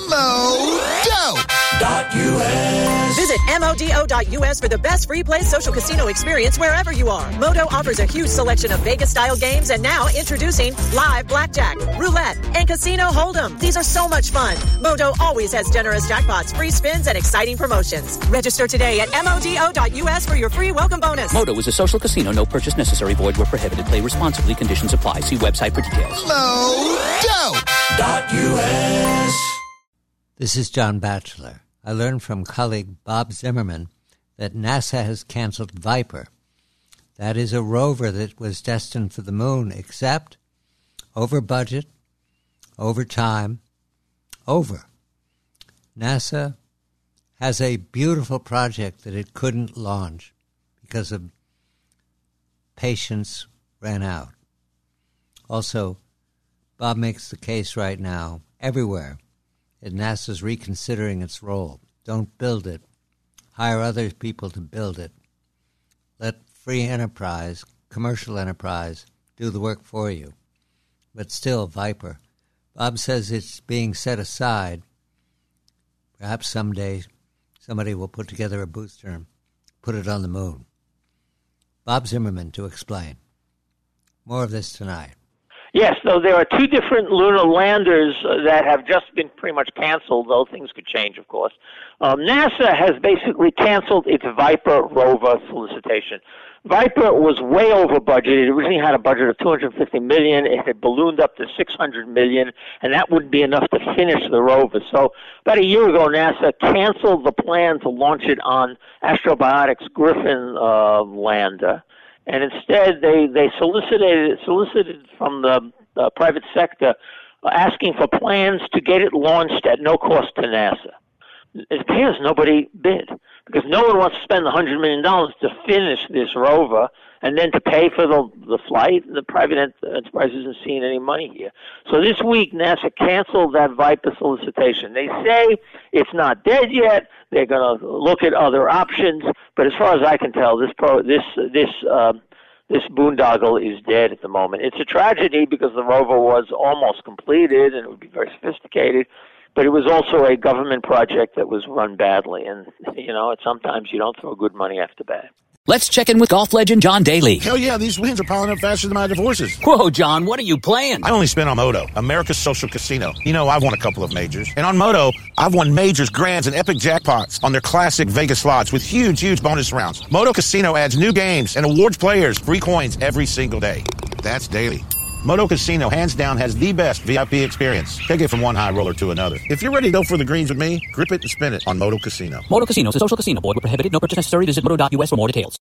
Modo.us. Visit MODO.us for the best free play social casino experience wherever you are. Modo offers a huge selection of Vegas-style games, and now introducing live blackjack, roulette, and casino hold'em. These are so much fun. Modo always has generous jackpots, free spins, and exciting promotions. Register today at MODO.us for your free welcome bonus. Modo is a social casino. No purchase necessary. Void where prohibited. Play responsibly. Conditions apply. See website for details. Modo.us. This is John Batchelor. I learned from colleague Bob Zimmerman that NASA has canceled Viper. That is a rover that was destined for the moon, except over budget, over time, over. NASA has a beautiful project that it couldn't launch because of patience ran out. Also, Bob makes the case right now, everywhere, that NASA's reconsidering its role. Don't build it. Hire other people to build it. Let free enterprise, commercial enterprise, do the work for you. But still, Viper. Bob says it's being set aside. Perhaps someday somebody will put together a booster and put it on the moon. Bob Zimmerman to explain. More of this tonight. Yes, though there are two different lunar landers that have just been pretty much canceled, though things could change, of course. NASA has basically canceled its Viper rover solicitation. Viper was way over budget. It originally had a budget of $250 million. It had ballooned up to $600 million, and that wouldn't be enough to finish the rover. So about a year ago, NASA canceled the plan to launch it on Astrobotics' Griffin lander. And instead, they solicited from the private sector, asking for plans to get it launched at no cost to NASA. It appears nobody bid, because no one wants to spend $100 million to finish this rover and then to pay for the flight. The private enterprise isn't seeing any money here. So this week, NASA canceled that Viper solicitation. They say it's not dead yet. They're going to look at other options. But as far as I can tell, this boondoggle is dead at the moment. It's a tragedy because the rover was almost completed and it would be very sophisticated. But it was also a government project that was run badly. And, sometimes you don't throw good money after bad. Let's check in with golf legend John Daly. Hell yeah, these wins are piling up faster than my divorces. Whoa, John, what are you playing? I only spin on Modo, America's social casino. I've won a couple of majors. And on Modo, I've won majors, grands, and epic jackpots on their classic Vegas slots with huge, huge bonus rounds. Modo Casino adds new games and awards players free coins every single day. That's daily. Modo Casino, hands down, has the best VIP experience. Take it from one high roller to another. If you're ready to go for the greens with me, grip it and spin it on Modo Casino. Modo Casino is a social casino. Void where prohibited. No purchase necessary. Visit Modo.us for more details.